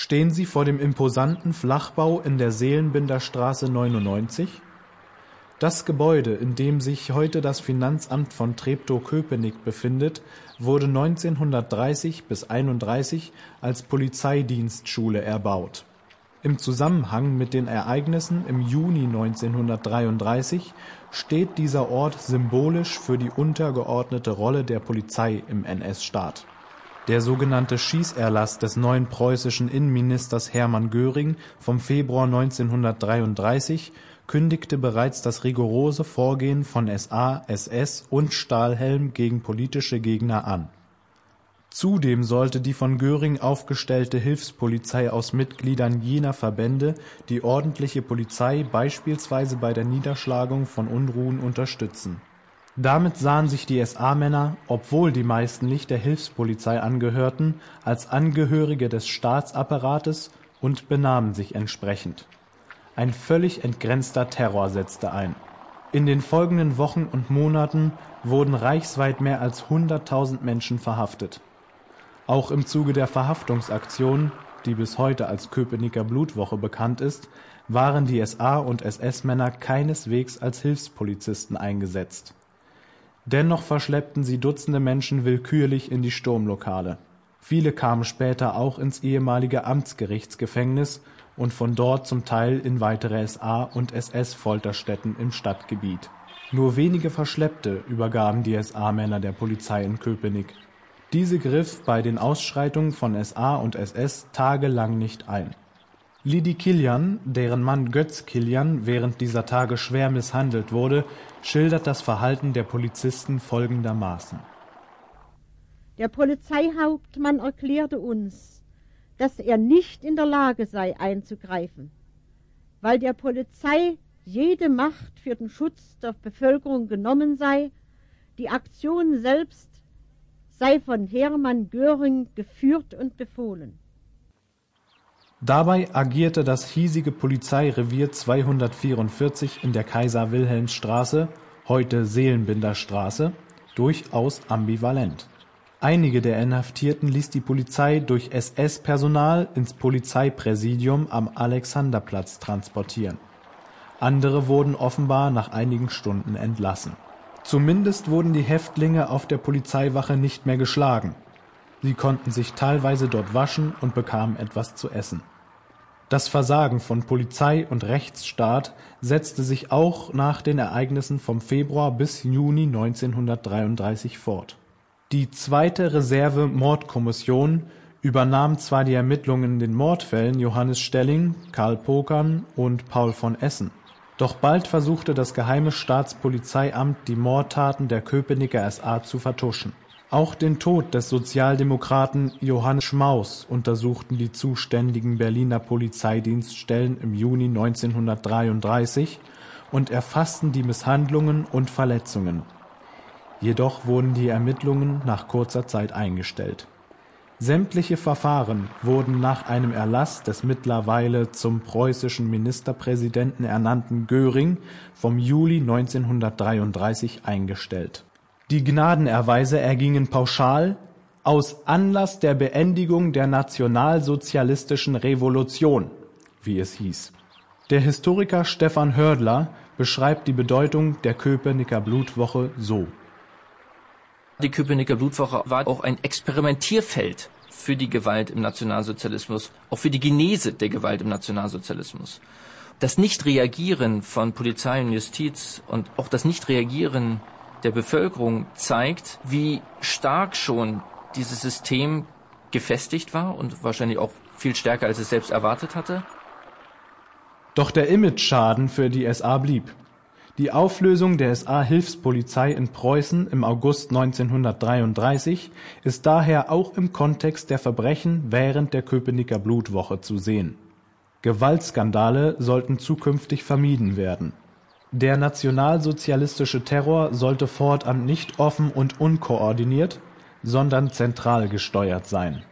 Stehen Sie vor dem imposanten Flachbau in der Seelenbinderstraße 99? Das Gebäude, in dem sich heute das Finanzamt von Treptow-Köpenick befindet, wurde 1930 bis 1931 als Polizeidienstschule erbaut. Im Zusammenhang mit den Ereignissen im Juni 1933 steht dieser Ort symbolisch für die untergeordnete Rolle der Polizei im NS-Staat. Der sogenannte Schießerlass des neuen preußischen Innenministers Hermann Göring vom Februar 1933 kündigte bereits das rigorose Vorgehen von SA, SS und Stahlhelm gegen politische Gegner an. Zudem sollte die von Göring aufgestellte Hilfspolizei aus Mitgliedern jener Verbände die ordentliche Polizei beispielsweise bei der Niederschlagung von Unruhen unterstützen. Damit sahen sich die SA-Männer, obwohl die meisten nicht der Hilfspolizei angehörten, als Angehörige des Staatsapparates und benahmen sich entsprechend. Ein völlig entgrenzter Terror setzte ein. In den folgenden Wochen und Monaten wurden reichsweit mehr als 100.000 Menschen verhaftet. Auch im Zuge der Verhaftungsaktion, die bis heute als Köpenicker Blutwoche bekannt ist, waren die SA- und SS-Männer keineswegs als Hilfspolizisten eingesetzt. Dennoch verschleppten sie Dutzende Menschen willkürlich in die Sturmlokale. Viele kamen später auch ins ehemalige Amtsgerichtsgefängnis und von dort zum Teil in weitere SA- und SS-Folterstätten im Stadtgebiet. Nur wenige Verschleppte übergaben die SA-Männer der Polizei in Köpenick. Diese griff bei den Ausschreitungen von SA und SS tagelang nicht ein. Lidi Kilian, deren Mann Götz Kilian während dieser Tage schwer misshandelt wurde, schildert das Verhalten der Polizisten folgendermaßen. Der Polizeihauptmann erklärte uns, dass er nicht in der Lage sei, einzugreifen, weil der Polizei jede Macht für den Schutz der Bevölkerung genommen sei, die Aktion selbst sei von Hermann Göring geführt und befohlen. Dabei agierte das hiesige Polizeirevier 244 in der Kaiser-Wilhelms-Straße, heute Seelenbinderstraße, durchaus ambivalent. Einige der Inhaftierten ließ die Polizei durch SS-Personal ins Polizeipräsidium am Alexanderplatz transportieren. Andere wurden offenbar nach einigen Stunden entlassen. Zumindest wurden die Häftlinge auf der Polizeiwache nicht mehr geschlagen. Sie konnten sich teilweise dort waschen und bekamen etwas zu essen. Das Versagen von Polizei und Rechtsstaat setzte sich auch nach den Ereignissen vom Februar bis Juni 1933 fort. Die zweite Reserve-Mordkommission übernahm zwar die Ermittlungen in den Mordfällen Johannes Stelling, Karl Pokern und Paul von Essen. Doch bald versuchte das Geheime Staatspolizeiamt, die Mordtaten der Köpenicker SA zu vertuschen. Auch den Tod des Sozialdemokraten Johannes Schmaus untersuchten die zuständigen Berliner Polizeidienststellen im Juni 1933 und erfassten die Misshandlungen und Verletzungen. Jedoch wurden die Ermittlungen nach kurzer Zeit eingestellt. Sämtliche Verfahren wurden nach einem Erlass des mittlerweile zum preußischen Ministerpräsidenten ernannten Göring vom Juli 1933 eingestellt. Die Gnadenerweise ergingen pauschal aus Anlass der Beendigung der nationalsozialistischen Revolution, wie es hieß. Der Historiker Stefan Hördler beschreibt die Bedeutung der Köpenicker Blutwoche so. Die Köpenicker Blutwoche war auch ein Experimentierfeld für die Gewalt im Nationalsozialismus, auch für die Genese der Gewalt im Nationalsozialismus. Das Nichtreagieren von Polizei und Justiz und auch das Nichtreagieren der Bevölkerung zeigt, wie stark schon dieses System gefestigt war und wahrscheinlich auch viel stärker, als es selbst erwartet hatte. Doch der Imageschaden für die SA blieb. Die Auflösung der SA-Hilfspolizei in Preußen im August 1933 ist daher auch im Kontext der Verbrechen während der Köpenicker Blutwoche zu sehen. Gewaltskandale sollten zukünftig vermieden werden. Der nationalsozialistische Terror sollte fortan nicht offen und unkoordiniert, sondern zentral gesteuert sein.